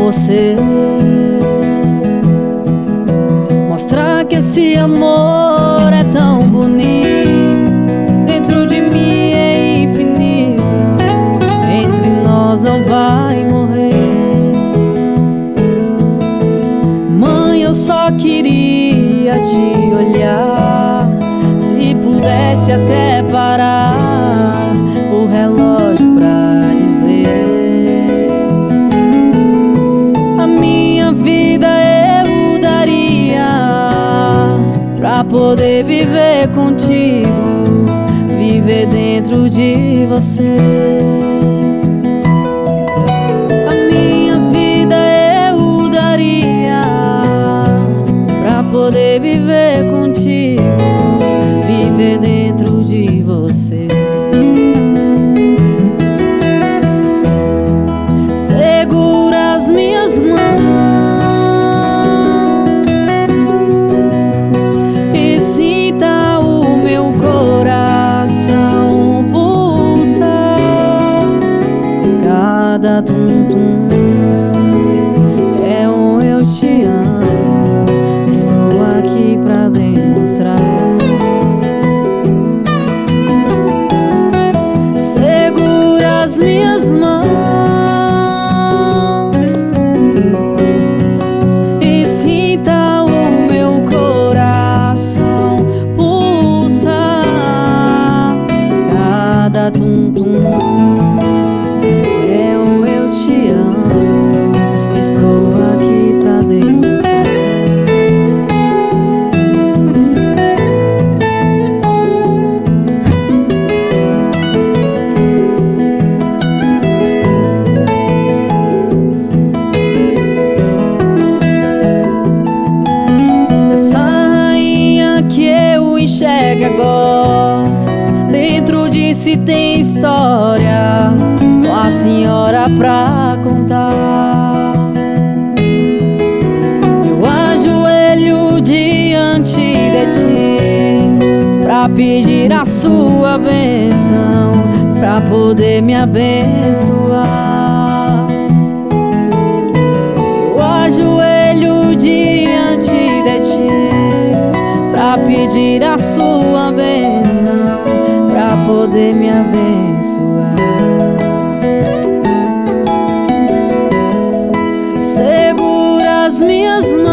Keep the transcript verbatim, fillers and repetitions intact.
você, mostrar que esse amor é tão bonito. Dentro de mim é infinito, entre nós não vai morrer. Mãe, eu só queria te olhar, se pudesse até parar o relógio pra dizer: a minha vida eu daria pra poder viver contigo, viver dentro de você. A minha vida eu daria pra poder viver contigo, viver dentro de você. Segura as minhas mãos e sinta o meu coração pulsar. Cada tum-tum é um eu te amo, estou aqui pra demonstrar. Segura as minhas mãos e sinta o meu coração pulsar. Cada tum-tum é um eu te amo, estou aqui pra demonstrar. Enxergue agora, dentro de si tem história, só a senhora pra contar. Eu ajoelho diante de ti pra pedir a sua bênção, pra poder me abençoar. Eu ajoelho diante de ti pra pedir a sua bênção, pra poder me abençoar. Segura as minhas mãos